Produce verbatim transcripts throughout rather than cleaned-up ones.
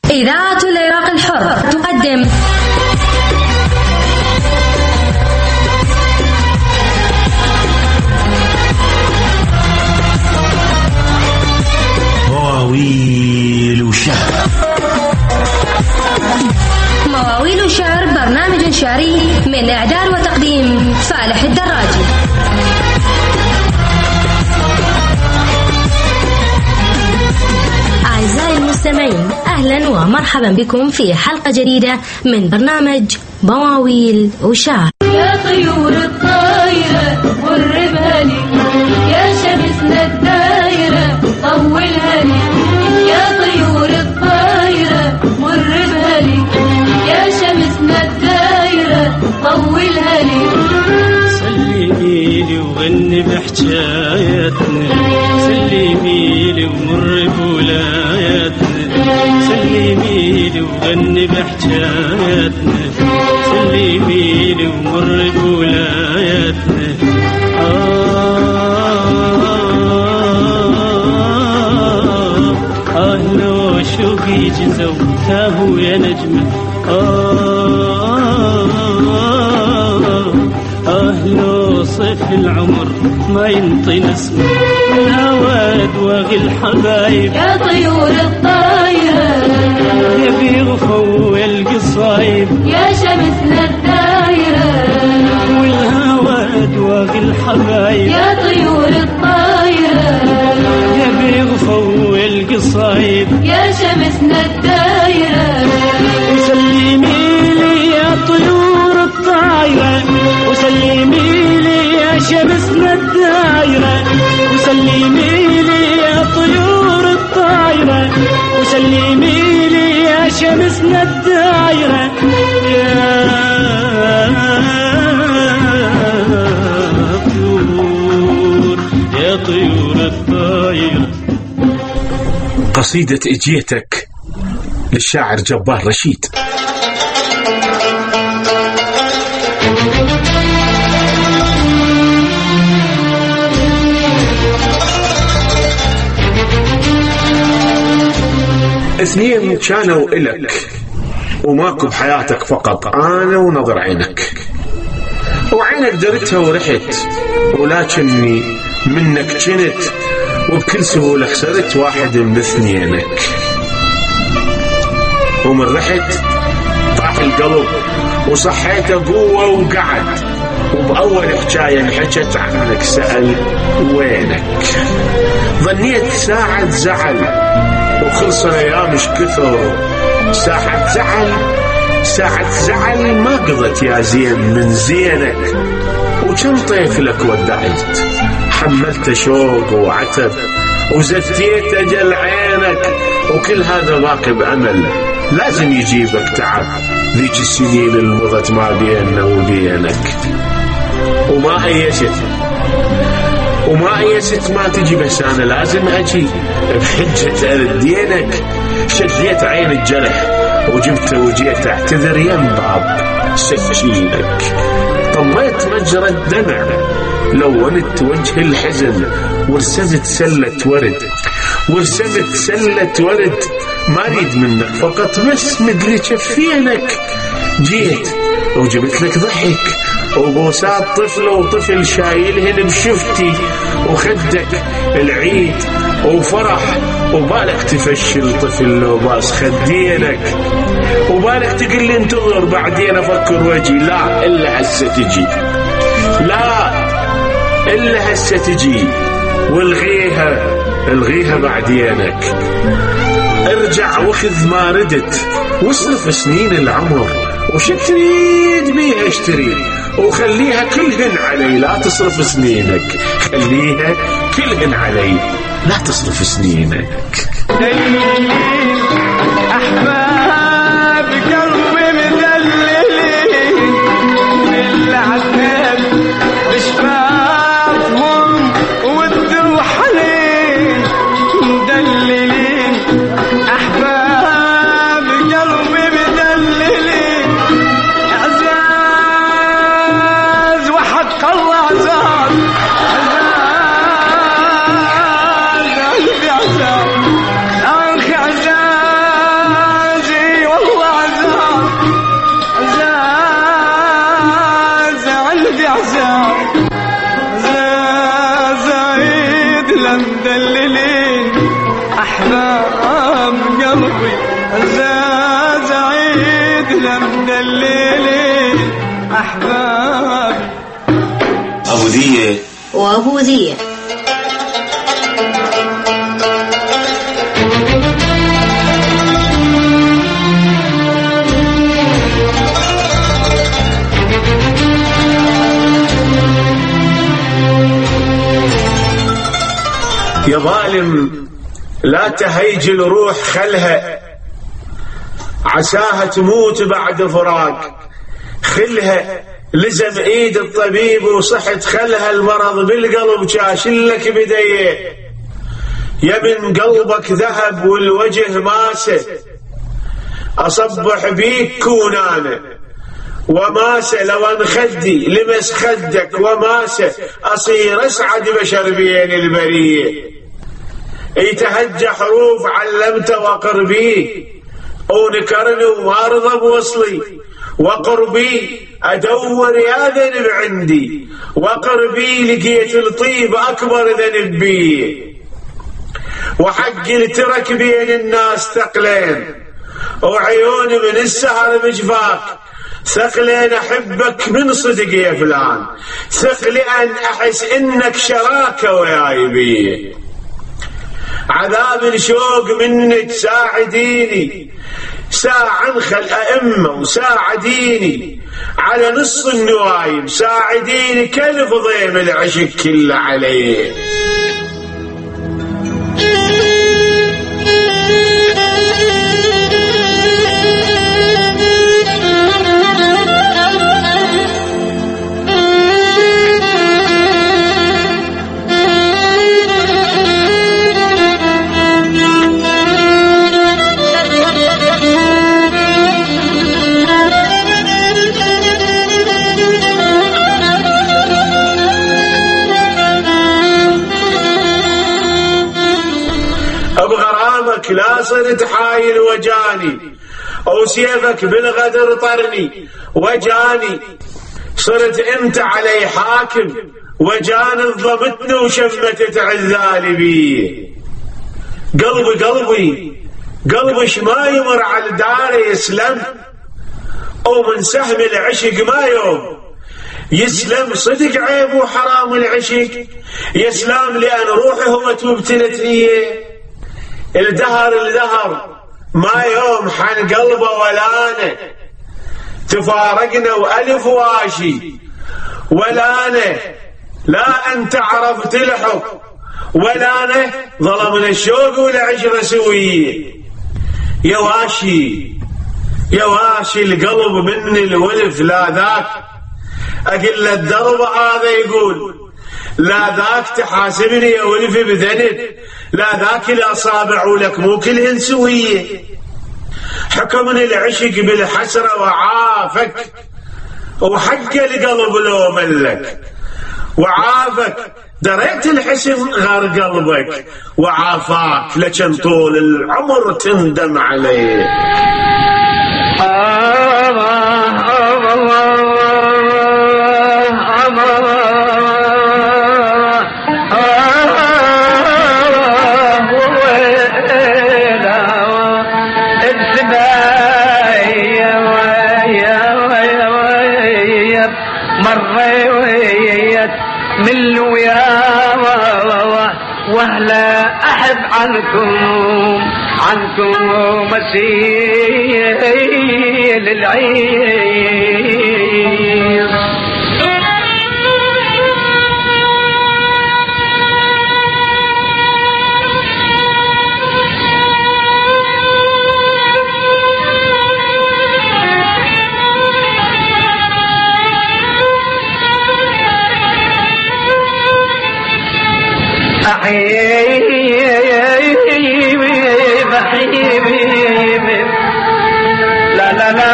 إذاعة العراق الحر تقدم مواويل وشعر. مواويل وشعر برنامج شعري من إعداد وتقديم فالح الدراجي. أعزائي المستمعين، أهلا ومرحبا بكم في حلقة جديدة من برنامج مواويل وشعر. يا طيور الطايرة قربها لي، يا شمسنا الدايرة طولها لي، يا طيور الطايرة قربها لي، يا شمسنا الدايرة طولها لي. سلمي لي وغني بحكاياتنا، سلمي لي ومر بولاياتنا، سلمي لي وغني بحكاياتنا، سلمي لي ومر بولاياتنا. آه آه لو شوقي جزو تاهو يا نجمة. آه آه لو صيف العمر ما ينطي نسمة من هواد واغي الحبايب. يا طيور الطايرة يبي غفو القصايب، يا شمسنا الدايرة والهواد واغي الحبايب. يا طيور الطايرة يبي غفو القصايب، يا شمسنا الدايرة. وسلمي لي يا طيور الطايرة، وسلمي لي يا شمسنا الدايرة، وسلمي لي يا طيور الطايرة، وسلمي لي يا شمسنا الدايرة. يا طيور يا طيور الطايرة. قصيدة اجيتك للشاعر جبار رشيد. اثنين كانوا إلك وماكو بحياتك فقط أنا ونظر عينك، وعينك درتها ورحت، ولكني منك جنت، وبكل سهولة خسرت واحد من اثنينك. ومن رحت طاح القلب وصحيته قوة وقعد، وبأول حكاية انحكت عنك سأل وينك. ظنيت ساعة زعل وخلص الأيام مش كثر، ساعة زعل ساعة زعل ما قضت يا زين من زينك. وكم طيف لك ودعت، حملت شوق وعتب وزتيت أجل عينك، وكل هذا باقي بأمل لازم يجيبك تعب ذيك السنين اللي مضت ما بيننا وبينك. وما أيست وما أيست ما تجي، بس أنا لازم أجي بحجة أردينك. شديت عين الجرح وجبت وجيت أعتذر يم باب سكينك. طميت مجرى الدمع لونت وجه الحزن، ورسمت سلة ورد ورسمت سلة ورد. ما أريد منك فقط بس مدري كفينك. جيت وجبت لك ضحك وبوسات طفلة وطفل شايلهن بشفتي، وخدك العيد وفرح، وبالك تفشل طفل لو باس خدينك، وبالك تقول لي انتظر بعدين افكر وجهي. لا الا هسه تجي، لا الا هسه تجي، والغيها الغيها بعدينك. ارجع واخذ ما ردت، واصرف سنين العمر، وش تريد بيها اشتري، وخليها كلهن علي لا تصرف سنينك. خليها كلهن علي لا تصرف سنينك. أحباب قلبي مدللين بالعذاب بشفافهم ودوا حنين مدللين. أحباب قلبي مدللين عزاز وحق الله عزاز عزاز عزاز قلبي عزاز عيدنا من الليل أحبابي. أبو ذية وأبو ذية. يا ظالم لا تهيج الروح خلها، عساها تموت بعد فراق، خلها لزم ايد الطبيب وصحت خلها، المرض بالقلب شاشلك بديه، يا من قلبك ذهب والوجه ماسه، اصبح بيك كونانه وماسه، لو ان خدي لمس خدك وماسه، اصير اسعد بشر بين البريه، يتهجى حروف علمت وقربي، ونكرني وما رضى بوصلي، وقربي ادور يا ذنب عندي، وقربي لقيت الطيب اكبر ذنب بي، وحقي الترك بين الناس ثقلين، وعيوني من السهر مجفاك، ثقلين احبك من صدق يا فلان، ثقلي ان احس انك شراكه وياي بيه، عذاب الشوق منك ساعديني، ساعة خل أئمة وساعديني على نص النوايب، ساعديني كلف ضيم العشق كله عليه. لا صرت حايل وجاني، أو سيفك بالغدر طرني وجاني، صرت انت علي حاكم وجان ضمتني وشمتت عذالي بي، قلبي قلبي قلبش ما يمر على داري يسلم، أو من سهم العشق ما يوم يسلم، صدق عيب وحرام العشق يسلم، لأن روحي هو توبتلت ليه، الدهر الدهر ما يوم حن قلبه ولا أنا، تفارقنا وألف واشي ولا أنا، لا أنت عرفت الحب ولا أنا، ظلمنا الشوق والعشرة سوية، يا واشي يا واشي القلب من الولف، لا ذاك أقل الدرب هذا يقول، لا ذاك تحاسبني يا ولف بذنب، لا ذاك الأصابع ولك مو كلهن سوية، حكمني العشق بالحسرة وعافك، وحق القلب لو ملك وعافك، دريت الحسن غار قلبك وعافاك، لكن طول العمر تندم عليه. وهلا أحب عنكم عنكم مسيل العير. لا لا لا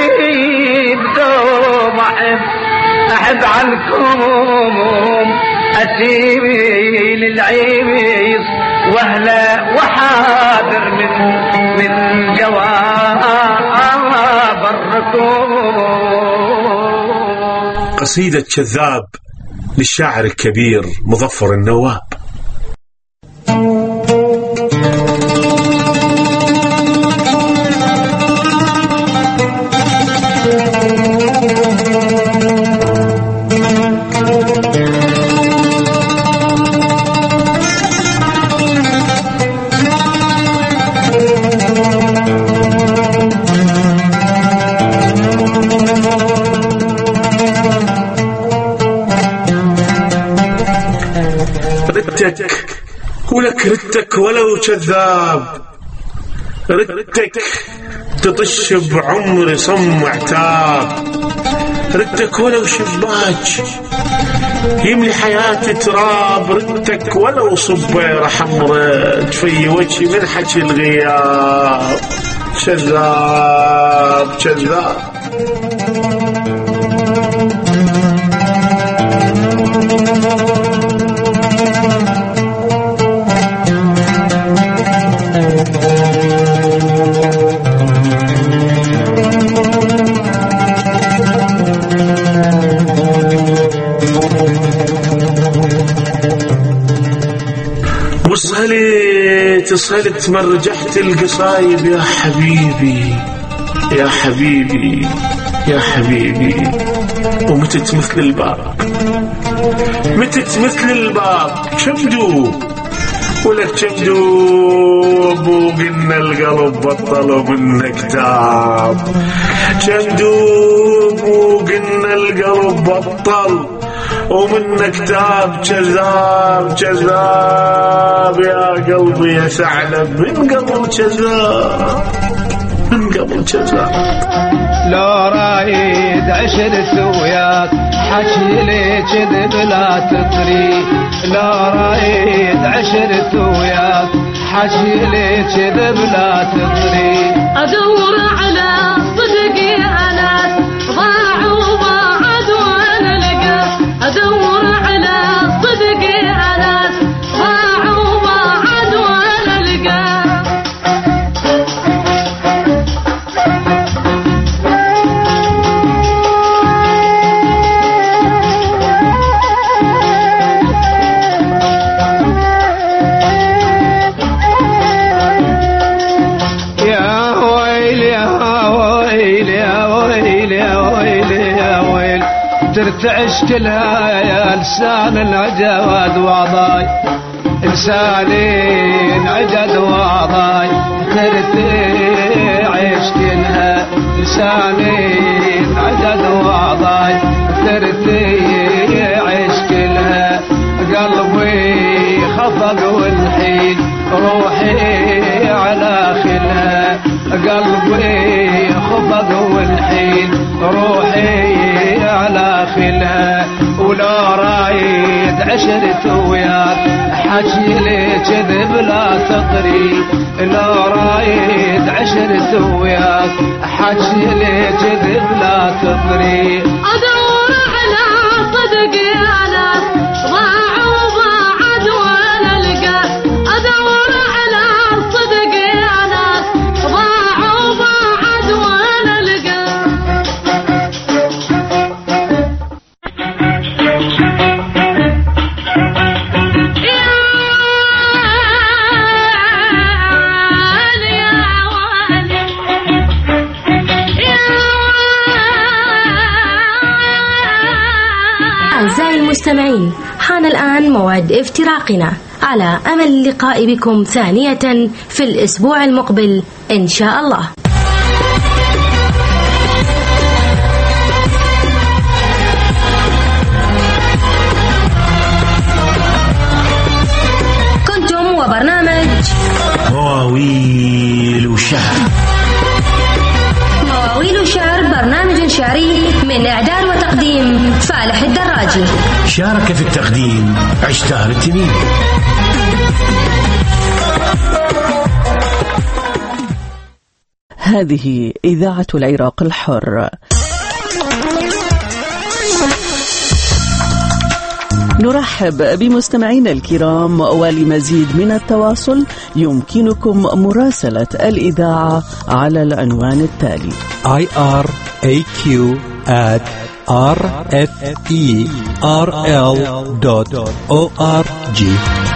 أحب عنكم أسيبي للعيبيس وهلا وحاضر من من جواب الركوب. قصيدة كذاب للشاعر الكبير مظفر النواب. ردتك ولك ردتك ولو كذاب، ردتك تطش بعمري صم عتاب، ردتك ولو شباك يملي حياتي تراب، ردتك ولو صبيرة حمرة تفي وجهي من حكي الغياب. كذاب كذاب. وصلت وصلت مرجحت القصايد يا حبيبي يا حبيبي يا حبيبي، ومتت مثل الباب متت مثل الباب. شمدو ولك شمدوب وقلنا القلب بطلوا منك تاب. شمدوب وقلنا القلب بطل ومنك تاب. كذاب كذاب يا قلبي يا ثعلب، من قبل كذاب من قبل كذاب. لو رايد عشرت وياك حكي لي كذب لا تطري، لو رايد عشرت وياك حكي لي كذب لا تطري. أدور على صدقي أنا ضاع وضاعت وأنا لقى، أدور على صدقي أنا ضاع وضاعت وأنا لقى. ترتعش كلها يا لسان العجواد وضاي، لساني انعجد وضاي. ترتعش كلها لساني انعجد وضاي، ترتعش كلها قلبي خفق والحين روحي على خلها، قلبي خفق والحين روحي على خلها. ولا رايد عشرت وياك حكي لي كذب لا تطري، لا رايد عشرت وياك حكي لي كذب لا تطري. أدور على صدقي أنا ضاع وضاعت وأنا لقى، أدور على صدقي أنا ضاع وضاعت وأنا لقى. أعزائي المستمعين، حان الآن موعد افتراقنا، على أمل اللقاء بكم ثانية في الأسبوع المقبل إن شاء الله. كنتم وبرنامج مواويل وشعر. مواويل وشعر برنامج شعري من إعداد وتقديم فالح الدراجي. شارك في التقديم عشتار التميمي. هذه إذاعة العراق الحر. نرحب بمستمعينا الكرام، ولمزيد من التواصل يمكنكم مراسلة الإذاعة على العنوان التالي آي آر إيه كيو آت آر إف إي آر إل دوت أو آر جي.